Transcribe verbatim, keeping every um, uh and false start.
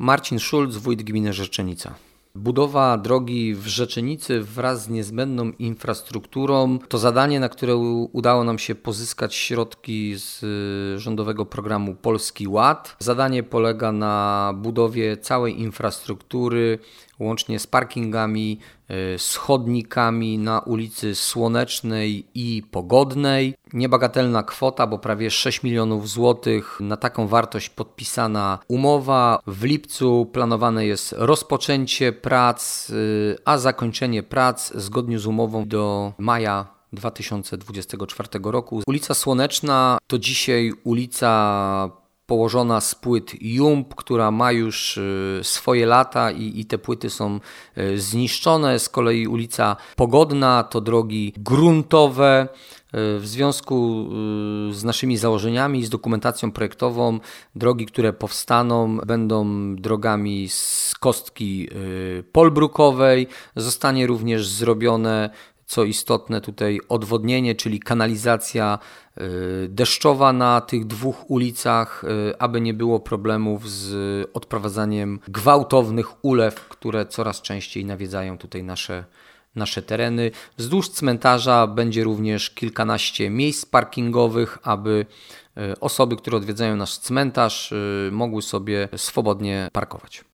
Marcin Szulc, wójt gminy Rzeczenica. Budowa drogi w Rzeczenicy wraz z niezbędną infrastrukturą to zadanie, na które udało nam się pozyskać środki z rządowego programu Polski Ład. Zadanie polega na budowie całej infrastruktury, łącznie z parkingami, z chodnikami na ulicy Słonecznej i Pogodnej. Niebagatelna kwota, bo prawie sześć milionów złotych. Na taką wartość podpisana umowa. W lipcu planowane jest rozpoczęcie prac, a zakończenie prac zgodnie z umową do maja dwa tysiące dwudziestego czwartego roku. Ulica Słoneczna to dzisiaj ulica położona z płyt Jump, która ma już swoje lata i, i te płyty są zniszczone. Z kolei ulica Pogodna to drogi gruntowe. W związku z naszymi założeniami, z dokumentacją projektową, drogi, które powstaną, będą drogami z kostki polbrukowej. Zostanie również zrobione, co istotne tutaj, odwodnienie, czyli kanalizacja deszczowa na tych dwóch ulicach, aby nie było problemów z odprowadzaniem gwałtownych ulew, które coraz częściej nawiedzają tutaj nasze, nasze tereny. Wzdłuż cmentarza będzie również kilkanaście miejsc parkingowych, aby osoby, które odwiedzają nasz cmentarz, mogły sobie swobodnie parkować.